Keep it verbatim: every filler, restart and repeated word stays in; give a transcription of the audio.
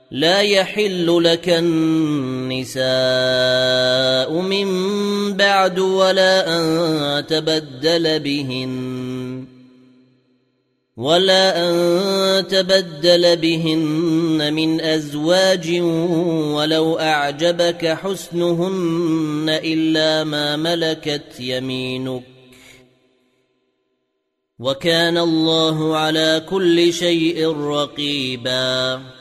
لا يحل لك النساء من بعد ولا أن تبدل بهن ولا أن تبدل بهن من أزواج ولو أعجبك حسنهن إلا ما ملكت يمينك وكان الله على كل شيء رقيبا.